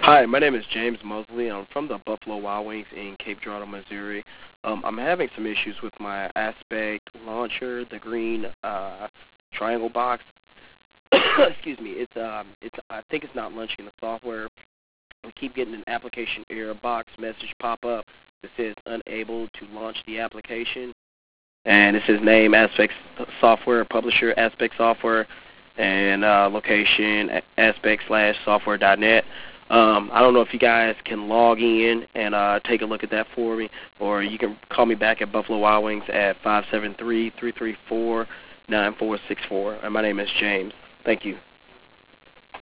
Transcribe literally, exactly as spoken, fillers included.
Hi, my name is James Mosley. I'm from the Buffalo Wild Wings in Cape Girardeau, Missouri. Um, I'm having some issues with my Aspect launcher, the green uh, triangle box. Excuse me. It's um, it's I think it's not launching the software. We keep getting an application error box message pop up that says unable to launch the application, and it says name Aspect Software, publisher Aspect Software, and uh, location Aspect slash software dot net. Um, I don't know if you guys can log in and uh, take a look at that for me, or you can call me back at Buffalo Wild Wings at five seven three, three three four, nine four six four. And my name is James. Thank you.